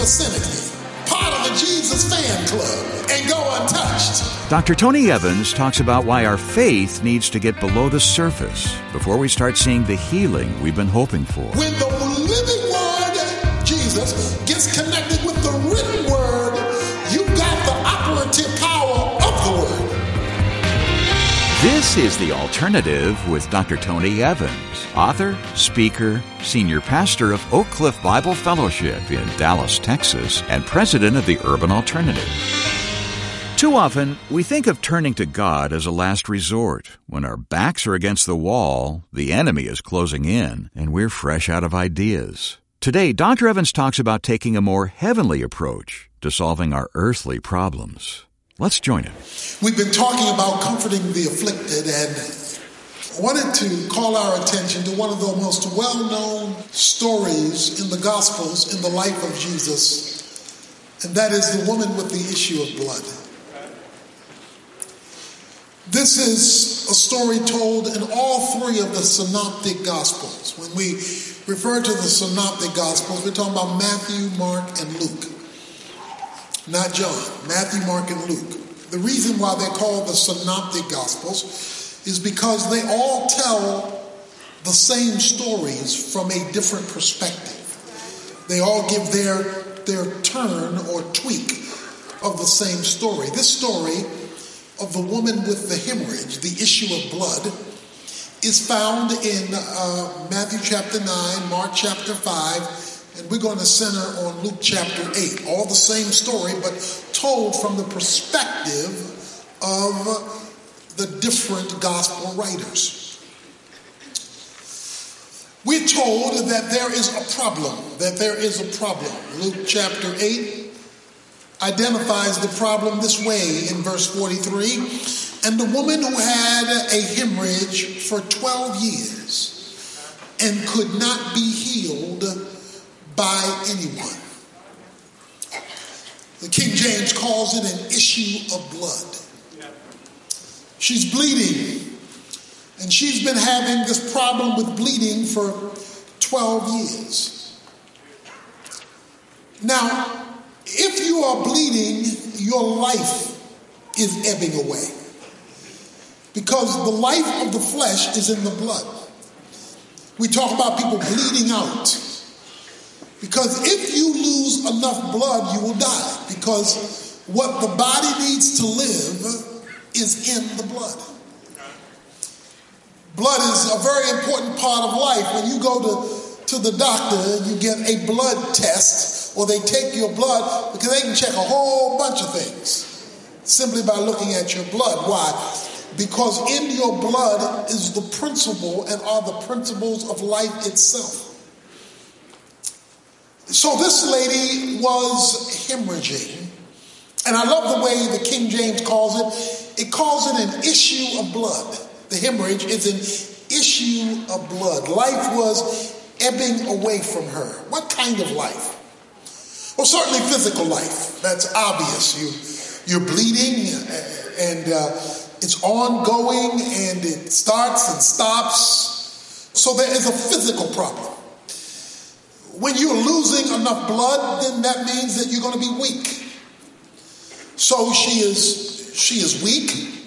vicinity, part of the Jesus fan club, and go untouched. Dr. Tony Evans talks about why our faith needs to get below the surface before we start seeing the healing we've been hoping for. When the living word, Jesus, gets connected with the written word, you've got the operative power of the word. This is The Alternative with Dr. Tony Evans, author, speaker, senior pastor of Oak Cliff Bible Fellowship in Dallas, Texas, and president of the Urban Alternative. Too often, we think of turning to God as a last resort. When our backs are against the wall, the enemy is closing in, and we're fresh out of ideas. Today, Dr. Evans talks about taking a more heavenly approach to solving our earthly problems. Let's join him. We've been talking about comforting the afflicted, and I wanted to call our attention to one of the most well-known stories in the Gospels in the life of Jesus, and that is the woman with the issue of blood. This is a story told in all three of the synoptic Gospels. When we refer to the synoptic Gospels, we're talking about Matthew, Mark, and Luke. Not John, Matthew, Mark, and Luke. The reason why they're called the synoptic Gospels is because they all tell the same stories from a different perspective. They all give their turn or tweak of the same story. This story of the woman with the hemorrhage, the issue of blood, is found in Matthew chapter 9, Mark chapter 5, and we're going to center on Luke chapter 8. All the same story, but told from the perspective of the different gospel writers. We're told that there is a problem, Luke chapter 8 identifies the problem this way in verse 43. And the woman who had a hemorrhage for 12 years and could not be healed by anyone. The King James calls it an issue of blood. She's bleeding, and she's been having this problem with bleeding for 12 years. Now, if you are bleeding, your life is ebbing away, because the life of the flesh is in the blood. We talk about people bleeding out. Because if you lose enough blood, you will die. Because what the body needs to live is in the blood. Blood is a very important part of life. When you go to the doctor, you get a blood test, or they take your blood, because they can check a whole bunch of things simply by looking at your blood. Why? Because in your blood is the principle and are the principles of life itself. So this lady was hemorrhaging, and I love the way the King James calls it. It calls it an issue of blood. The hemorrhage is an issue of blood. Life was ebbing away from her. What kind of life? Well, certainly physical life. That's obvious. You're bleeding, and it's ongoing, and it starts and stops. So there is a physical problem. When you're losing enough blood, then that means that you're going to be weak. So she is weak.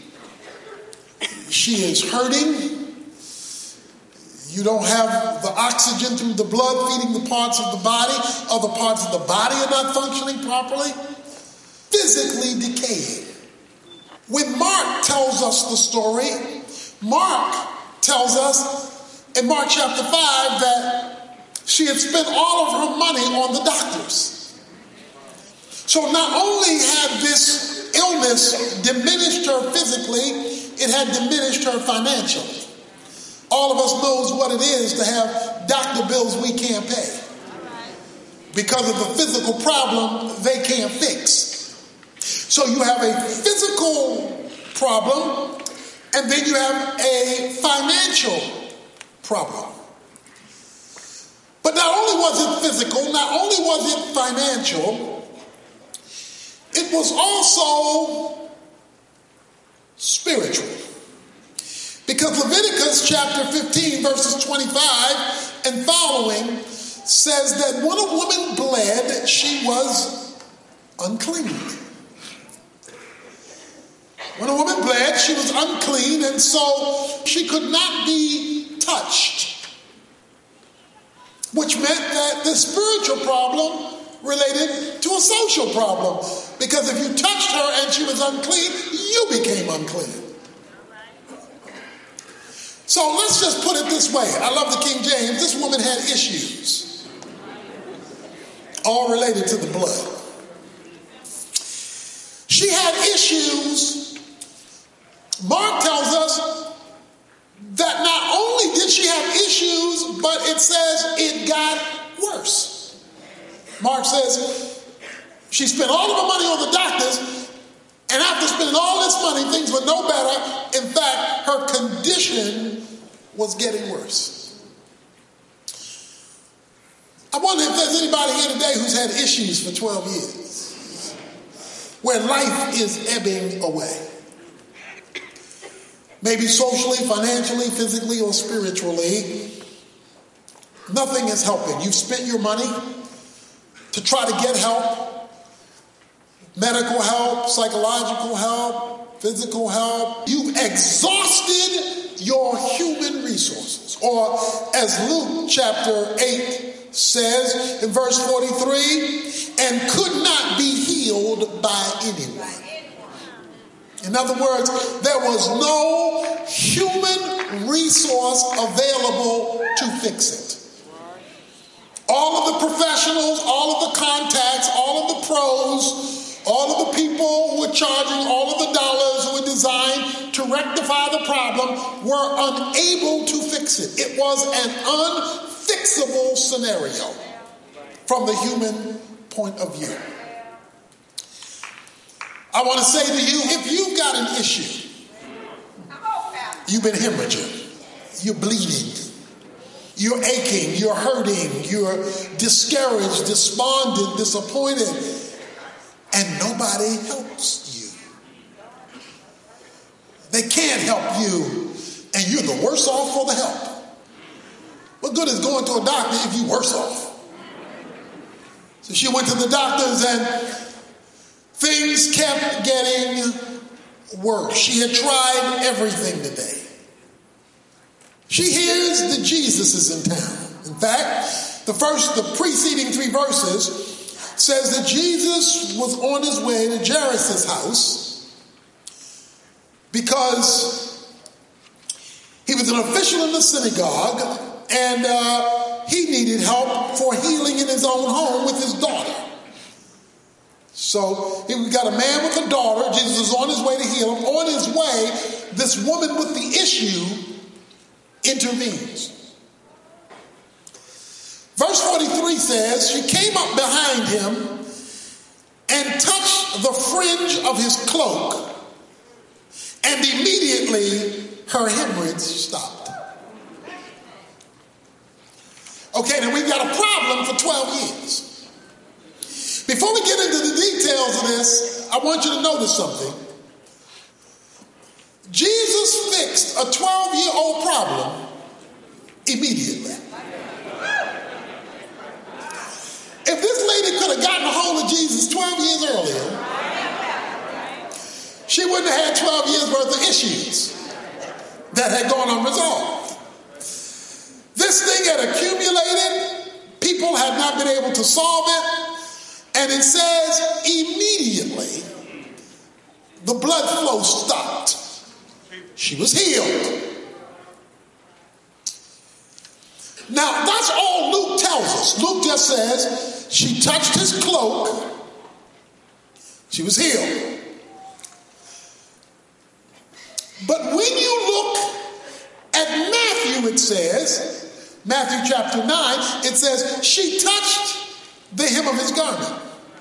She is hurting. You don't have the oxygen through the blood feeding the parts of the body. Other parts of the body are not functioning properly. Physically decaying. When Mark tells us the story, Mark tells us in Mark chapter 5 that she had spent all of her money on the doctors. So not only had this illness diminished her physically, it had diminished her financially. All of us knows what it is to have doctor bills we can't pay. Because of the physical problem they can't fix. So you have a physical problem, and then you have a financial problem. But not only was it physical, not only was it financial, it was also spiritual. Because Leviticus chapter 15 verses 25 and following says that when a woman bled, she was unclean. When a woman bled, she was unclean, and so she could not be touched, which meant that the spiritual problem related to a social problem, because if you touched her and she was unclean, you became unclean. So let's just put it this way. I love the King James. This woman had issues, all related to the blood. She had issues. Mark tells us that not only did she have issues, but it says it got worse. Mark says she spent all of her money on the doctors, and after spending all this money, things were no better. In fact, her condition was getting worse. I wonder if there's anybody here today who's had issues for 12 years, where life is ebbing away. Maybe socially, financially, physically, or spiritually. Nothing is helping. You've spent your money to try to get help. Medical help, psychological help, physical help. You've exhausted your human resources. Or as Luke chapter 8 says in verse 43, and could not be healed by anyone. In other words, there was no human resource available to fix it. All of the professionals, all of the contacts, all of the pros, all of the people who were charging all of the dollars who were designed to rectify the problem were unable to fix it. It was an unfixable scenario from the human point of view. I want to say to you, if you've got an issue, you've been hemorrhaging, you're bleeding, you're aching, you're hurting, you're discouraged, despondent, disappointed, and nobody helps you. They can't help you, and you're the worse off for the help. What good is going to a doctor if you're worse off? So she went to the doctors and things kept getting worse. She had tried everything today. She hears that Jesus is in town. In fact, the preceding 3 verses says that Jesus was on his way to Jairus' house because he was an official in the synagogue and he needed help for healing in his own home with his daughter. So we got a man with a daughter. Jesus is on his way to heal him. On his way, this woman with the issue intervenes. Verse 43 says, she came up behind him and touched the fringe of his cloak, and immediately her hemorrhage stopped. Okay, now we've got a problem for 12 years. Before we get into the details of this, I want you to notice something. Jesus fixed a 12-year-old problem immediately. If this lady could have gotten a hold of Jesus 12 years earlier, she wouldn't have had 12 years worth of issues that had gone unresolved. This thing had accumulated. People had not been able to solve it. And it says immediately the blood flow stopped. She was healed. Now, that's all Luke tells us. Luke just says she touched his cloak. She was healed. But when you look at Matthew, it says, Matthew chapter 9, it says she touched the hem of his garment.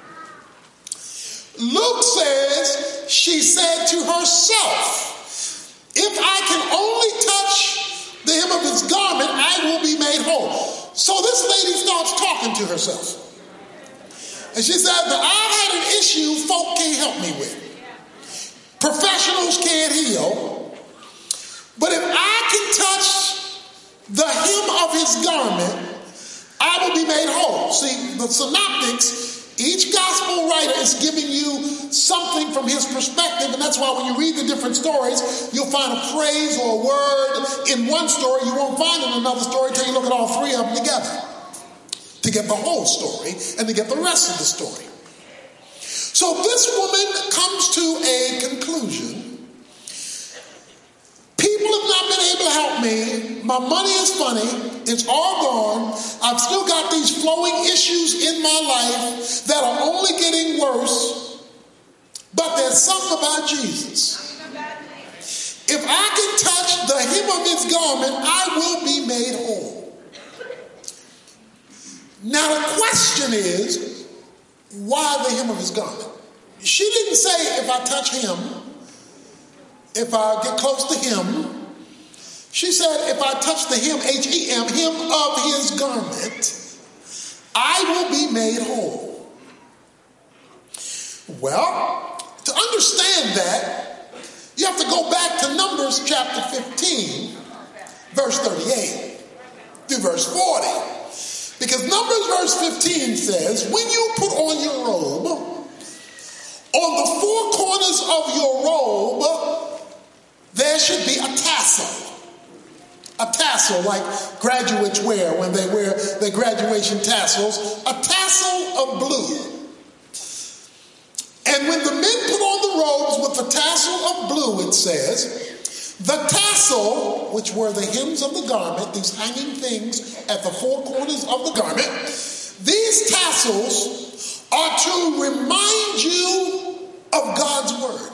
Luke says she said to herself, if I can only touch the hem of his garment, I will be made whole. So this lady starts talking to herself. And she said, I've had an issue folk can't help me with. Professionals can't heal. But if I can touch the hem of his garment, I will be made whole. See, the synoptics, each gospel writer is giving you something from his perspective, and that's why when you read the different stories, you'll find a phrase or a word in one story you won't find in another story until you look at all three of them together to get the whole story and to get the rest of the story. So this woman comes to a conclusion. People have not been able to help me. My money is funny. It's all gone. I've still got these flowing issues in my life that are only getting worse. But there's something about Jesus. If I can touch the hem of his garment, I will be made whole. Now the question is, why the hem of his garment? She didn't say if I touch him, if I get close to him. She said if I touch the hem, H-E-M, hem of his garment, I will be made whole. Well, to understand that, you have to go back to Numbers chapter 15, verse 38 through verse 40. Because Numbers verse 15 says, when you put on your robe, on the four corners of your robe, there should be a tassel. A tassel like graduates wear when they wear their graduation tassels. A tassel of blue. And when the men put on the robes with the tassel of blue, it says, the tassel, which were the hems of the garment, these hanging things at the four corners of the garment, these tassels are to remind you of God's word.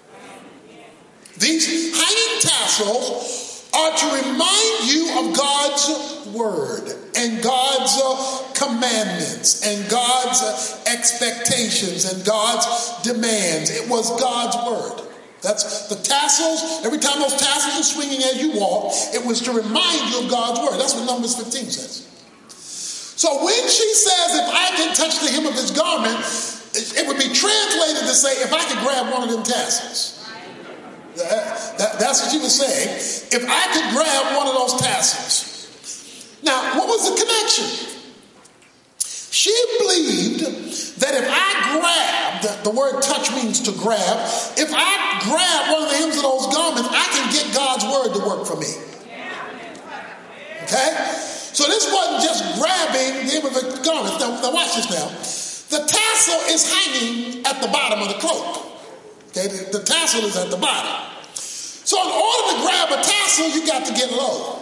These hanging tassels are to remind you of God's word and God's commandments and God's expectations and God's demands. It was God's word. That's the tassels. Every time those tassels are swinging as you walk, it was to remind you of God's word. That's what Numbers 15 says. So when she says, if I can touch the hem of his garment, it would be translated to say, if I could grab one of them tassels. That's what she was saying. If I could grab one of those tassels. Now, what was the connection? She believed that if I grabbed, the word touch means to grab, if I grab one of the hems of those garments, I can get God's word to work for me. Okay? So this wasn't just grabbing the hem of the garment. Now watch this now. The tassel is hanging at the bottom of the cloak. Okay, the tassel is at the bottom. So in order to grab a tassel, you got to get low.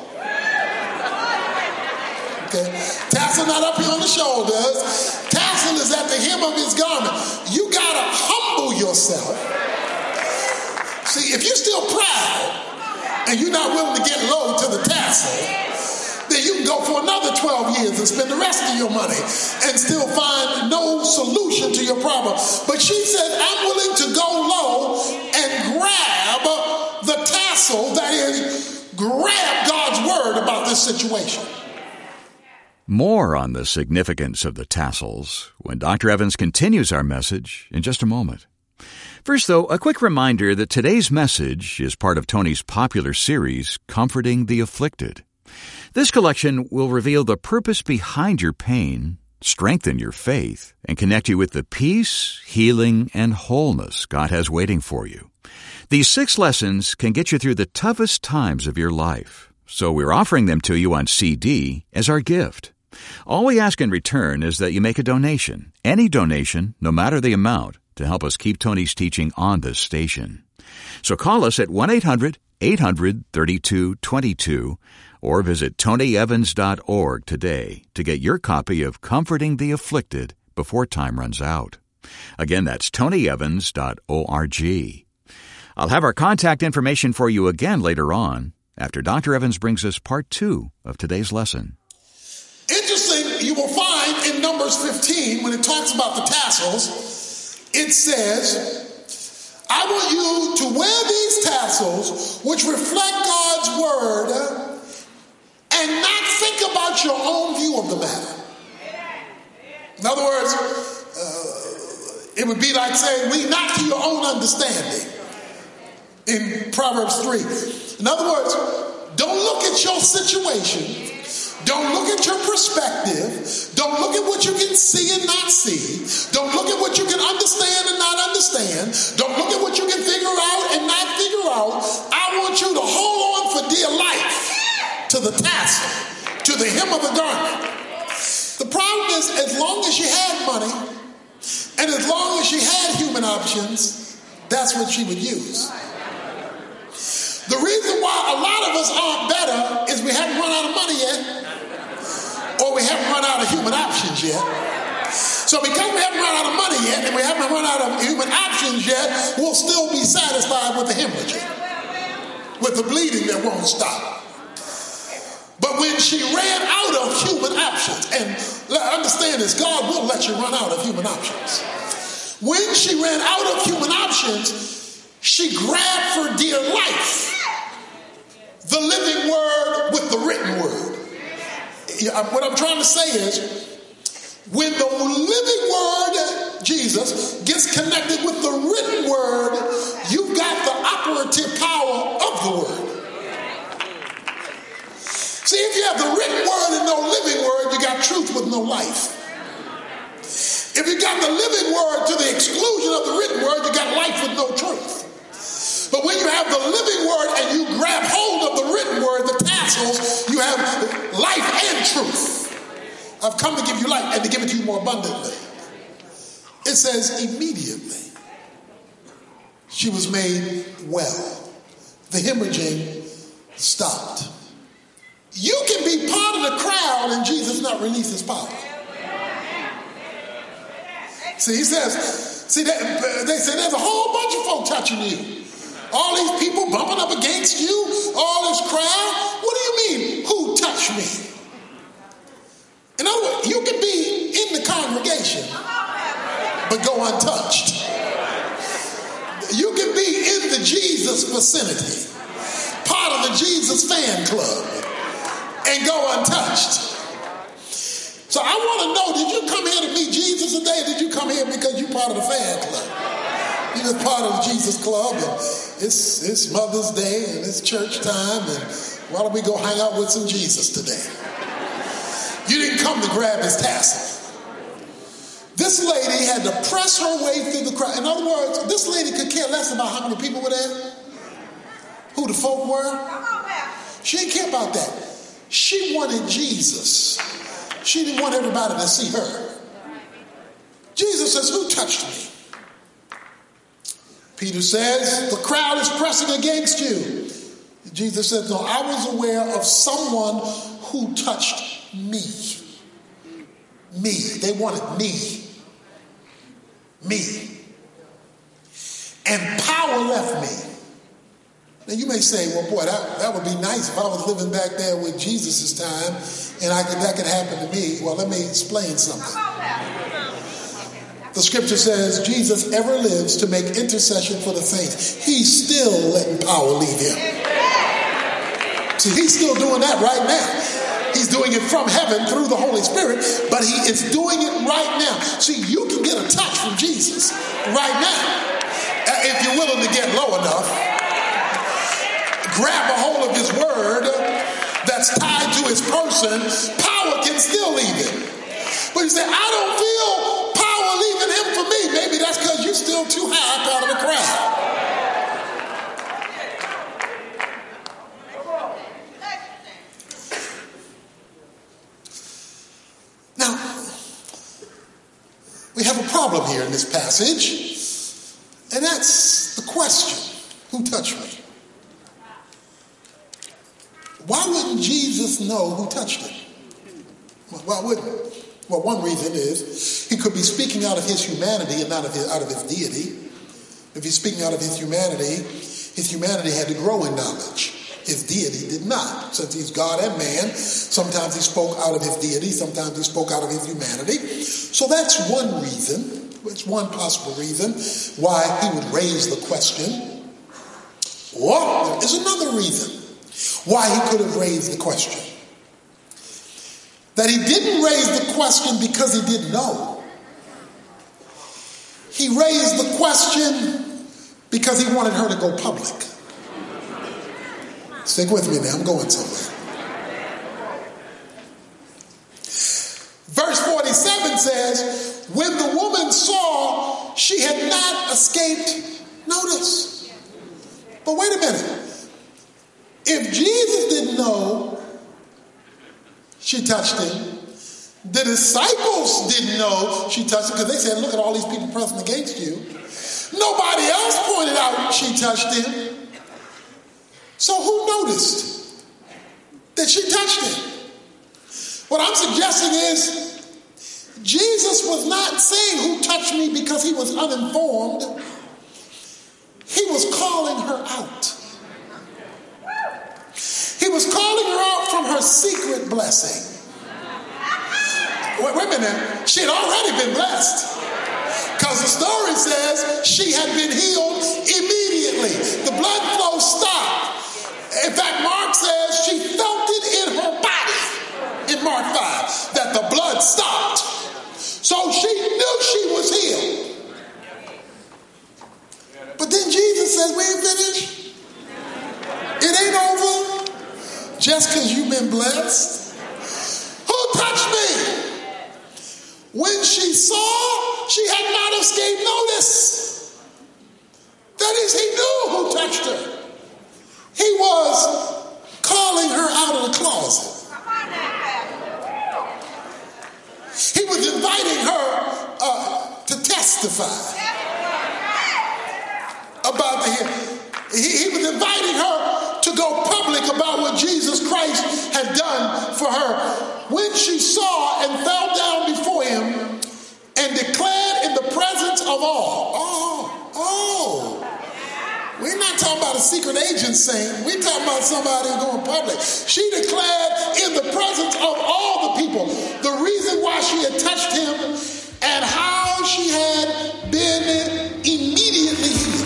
Okay, tassel not up here on the shoulders. Tassel is at the hem of his garment. You got to humble yourself. See, if you're still proud and you're not willing to get low to the tassel, then you can go for another 12 years and spend the rest of your money and still find no solution to your problem. But she said, I'm willing to go low and grab the tassel, that is, grab God's word about this situation. More on the significance of the tassels when Dr. Evans continues our message in just a moment. First, though, a quick reminder that today's message is part of Tony's popular series, Comforting the Afflicted. This collection will reveal the purpose behind your pain, strengthen your faith, and connect you with the peace, healing, and wholeness God has waiting for you. These 6 lessons can get you through the toughest times of your life, so we're offering them to you on CD as our gift. All we ask in return is that you make a donation, any donation, no matter the amount, to help us keep Tony's teaching on this station. So call us at 1-800-800-3222 or visit tonyevans.org today to get your copy of Comforting the Afflicted before time runs out. Again, that's tonyevans.org. I'll have our contact information for you again later on after Dr. Evans brings us part 2 of today's lesson. Interesting, you will find in Numbers 15, when it talks about the tassels, it says, I want you to wear these tassels which reflect God's word and not think about your own view of the matter. In other words, it would be like saying, lean not to your own understanding in Proverbs 3. In other words, don't look at your situation. Don't look at your perspective. Don't look at what you can see and not see. Don't look at what you can understand and not understand. Don't look at what you can figure out and not figure out. I want you to hold on for dear life to the tassel, to the hem of the garment. The problem is, as long as she had money and as long as she had human options, that's what she would use. The reason why a lot of us aren't better is we haven't run out of money yet. Or we haven't run out of human options yet. So because we haven't run out of money yet and we haven't run out of human options yet, we'll still be satisfied with the hemorrhaging, with the bleeding that won't stop. But when she ran out of human options, and understand this, God will let you run out of human options. When she ran out of human options, she grabbed for dear life the living word with the written word. What I'm trying to say is, when the living word, Jesus, gets connected with the written word, you've got the operative power of the word. See, if you have the written word and no living word, you got truth with no life. If you got the living word to the exclusion of the written word, you got life with no truth. But when you have the living word and you grab hold of the written word, the tassels, you have life and truth. I've come to give you life and to give it to you more abundantly. It says immediately she was made well. The hemorrhaging stopped. You can be part of the crowd and Jesus not release his power. See, he says, they say there's a whole bunch of folk touching you. All these people bumping up against you, all this crowd. What do you mean, who touched me? In other words, you can be in the congregation, but go untouched. You can be in the Jesus vicinity, part of the Jesus fan club, and go untouched. So I want to know, did you come here to meet Jesus today, or did you come here because you're part of the fan club? You're just part of the Jesus club, and it's Mother's Day, and it's church time, and why don't we go hang out with some Jesus today? You didn't come to grab his tassel. This lady had to press her way through the crowd. In other words, this lady could care less about how many people were there, who the folk were. She didn't care about that. She wanted Jesus. She didn't want everybody to see her. Jesus says, who touched me? Peter says, the crowd is pressing against you. Jesus said, no, I was aware of someone who touched me. Me. They wanted me. Me. And power left me. Now you may say, well, boy, that would be nice if I was living back there with Jesus' time and that could happen to me. Well, let me explain something. The scripture says Jesus ever lives to make intercession for the saints. He's still letting power leave him. See, he's still doing that right now. He's doing it from heaven through the Holy Spirit, but he is doing it right now. See, you can get a touch from Jesus right now if you're willing to get low enough. Grab a hold of his word that's tied to his person. Power can still leave him. But you say, I don't feel power leaving him for me. Maybe that's because you're still too high up out of the crowd. Now, we have a problem here in this passage, and that's the question, who touched me? Why wouldn't Jesus know who touched him? Why wouldn't he? Well, one reason is he could be speaking out of his humanity and not out of his deity. If he's speaking out of his humanity had to grow in knowledge. His deity did not. Since he's God and man, sometimes he spoke out of his deity, sometimes he spoke out of his humanity. So that's one reason, it's one possible reason why he would raise the question. Or there is another reason why he could have raised the question. That he didn't raise the question because he didn't know. He raised the question because he wanted her to go public. Stick with me now, I'm going somewhere. says, when the woman saw she had not escaped notice. But wait a minute. If Jesus didn't know she touched him, the disciples didn't know she touched him because they said, look at all these people pressing against you. Nobody else pointed out she touched him. So who noticed that she touched him? What I'm suggesting is Jesus was not saying who touched me because he was uninformed. He was calling her out. He was calling her out from her secret blessing. Wait a minute. She had already been blessed. Because the story says she had been healed immediately. The blood flow stopped. In fact, Mark says she felt it in her body in Mark 5 that the blood stopped. So she knew she was healed. But then Jesus says, we ain't finished. It ain't over just because you've been blessed. Who touched me? When she saw, she had not escaped notice. That is, he knew who touched her. He was calling her out of the closet. He was inviting her to testify about the healing. He was inviting her to go public about what Jesus Christ had done for her. When she saw and fell down before him and declared in the presence of all. We're not talking about a secret agent saint. We're talking about somebody who's going public. She declared in the presence of all the people the reason why she had touched him and how she had been immediately healed.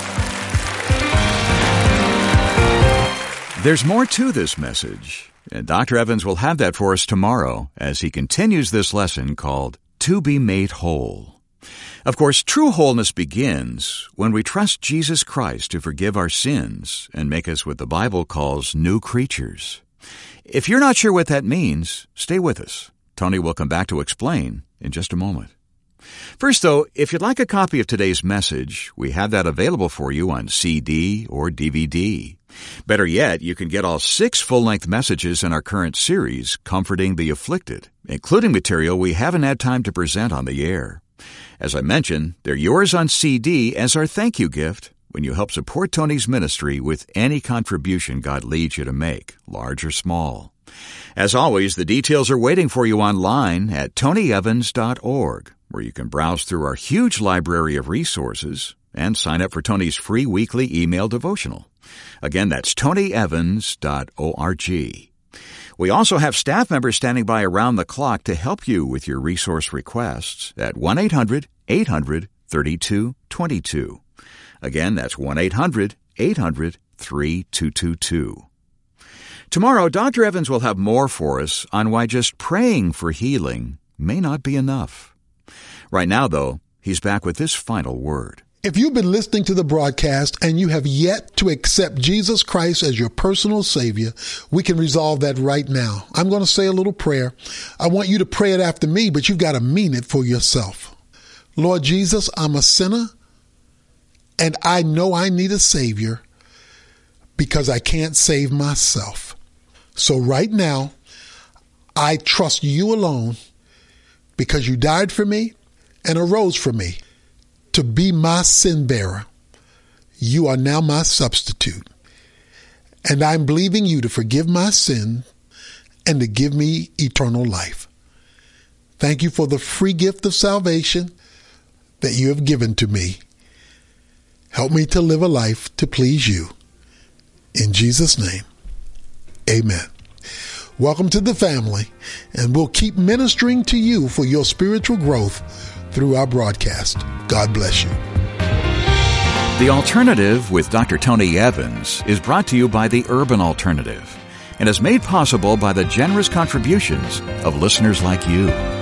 There's more to this message, and Dr. Evans will have that for us tomorrow as he continues this lesson called To Be Made Whole. Of course, true wholeness begins when we trust Jesus Christ to forgive our sins and make us what the Bible calls new creatures. If you're not sure what that means, stay with us. Tony will come back to explain in just a moment. First, though, if you'd like a copy of today's message, we have that available for you on CD or DVD. Better yet, you can get all 6 full-length messages in our current series, Comforting the Afflicted, including material we haven't had time to present on the air. As I mentioned, they're yours on CD as our thank you gift when you help support Tony's ministry with any contribution God leads you to make, large or small. As always, the details are waiting for you online at tonyevans.org, where you can browse through our huge library of resources and sign up for Tony's free weekly email devotional. Again, that's tonyevans.org. We also have staff members standing by around the clock to help you with your resource requests at 1-800-800-3222. Again, that's 1-800-800-3222. Tomorrow, Dr. Evans will have more for us on why just praying for healing may not be enough. Right now, though, he's back with this final word. If you've been listening to the broadcast and you have yet to accept Jesus Christ as your personal Savior, we can resolve that right now. I'm going to say a little prayer. I want you to pray it after me, but you've got to mean it for yourself. Lord Jesus, I'm a sinner, and I know I need a Savior because I can't save myself. So right now, I trust you alone because you died for me and arose for me to be my sin bearer. You are now my substitute. And I'm believing you to forgive my sin and to give me eternal life. Thank you for the free gift of salvation that you have given to me. Help me to live a life to please you. In Jesus' name, amen. Welcome to the family, and we'll keep ministering to you for your spiritual growth through our broadcast. God bless you. The Alternative with Dr. Tony Evans is brought to you by the Urban Alternative and is made possible by the generous contributions of listeners like you.